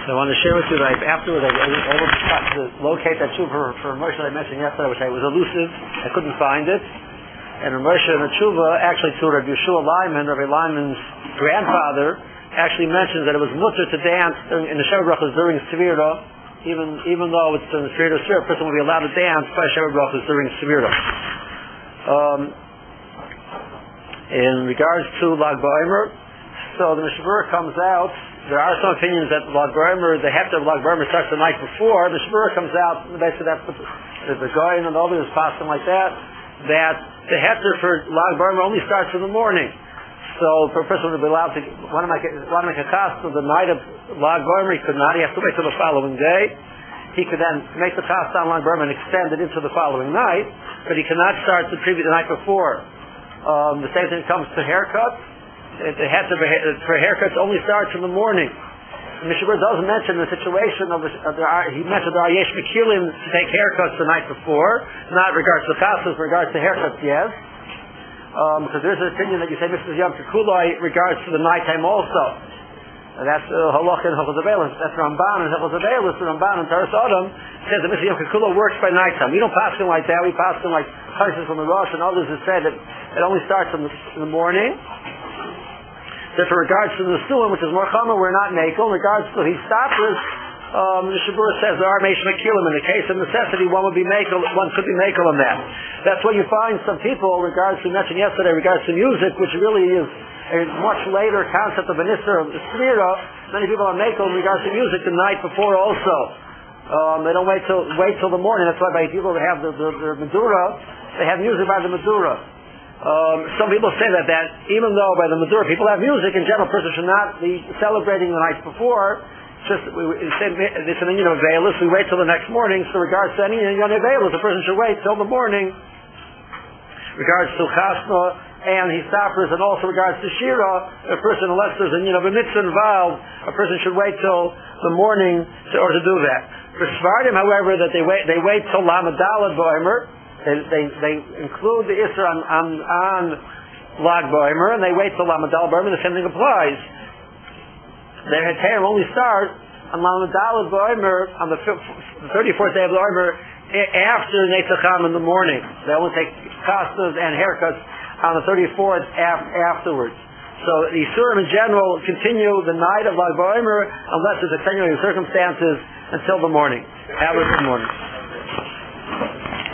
I want to share with you that afterwards I was able to locate that tshuva for Moshe that I mentioned yesterday, which was elusive. I couldn't find it. And Moshe and the tshuva actually to Rabbi Yeshua Lyman, Rabbi Lyman's grandfather, actually mentions that it was mutter to dance in the Shabbat brachas during Svirah, even though it's in the Svirah, a person will be allowed to dance by Shabbat brachas during Svirah. In regards to Lag BaOmer, so the Mishnah Berurah comes out. There are some opinions that Lag BaOmer, the hefter of Lag BaOmer starts the night before. The Mishnah Berurah comes out, basically that's the Goyen and others passing like that the hefter for Lag BaOmer only starts in the morning. So for a person to be allowed to want to make a chas on the night of Lag BaOmer, he could not. He has to wait till the following day. He could then make the chas on Lag BaOmer and extend it into the following night, but he cannot start the night before. The same thing comes to haircuts. The hefter for haircuts only starts in the morning. The Mishnah Berurah does mention the situation he mentioned there are yesh mekilim to take haircuts the night before, not in regards to the chasas, in regards to haircuts, yes. Because there's an opinion that you say Mr. Yom Kikuloi regards to the nighttime also. And that's Halach and Hilchos Avelis. That's Ramban and Hilchos Avelis. The Ramban and Taras Adam says that Mr. Yom Kikuloi works by nighttime. We don't pass him like that. We pass him like Chaysis from the Rosh and others who say that it only starts in the morning. That for regards to the Nesuim, which is more common, we're not Mekel. In regards to Histapris, the Mishnah Berurah says there are Meish Mekilim. In the case of necessity, one could be Mekel on that. That's why you find some people, in regards to, mentioned yesterday, in regards to music, which really is a much later concept of an Isser of Svirah. Many people are Mekel in regards to music the night before also. They don't wait till the morning. That's why by people that have the Medura, they have music by the Medura. Some people say that even though by the Medura people have music, in general, a person should not be celebrating the night before. It's an Inyan of Veilus. We wait till the next morning. So, regards to any Inyan of Veilus, a person should wait till the morning. Regards to Chasna and Histapris, and also regards to Shira, a person, unless there's a mitzvah involved, a person should wait till the morning to do that. For Svardim, however, that they wait till Lamed Daled BaOmer. They include the Isser on Lag BaOmer, and they wait till Lamed Daled BaOmer. The same thing applies. Their Heterim only start on Lamed Daled BaOmer on the 34th day of the Omer after Netzacham in the morning. They only take kastas and haircuts on the 34th afterwards. So the Isurim in general continue the night of Lag BaOmer unless there's extenuating circumstances until the morning. Have a good morning.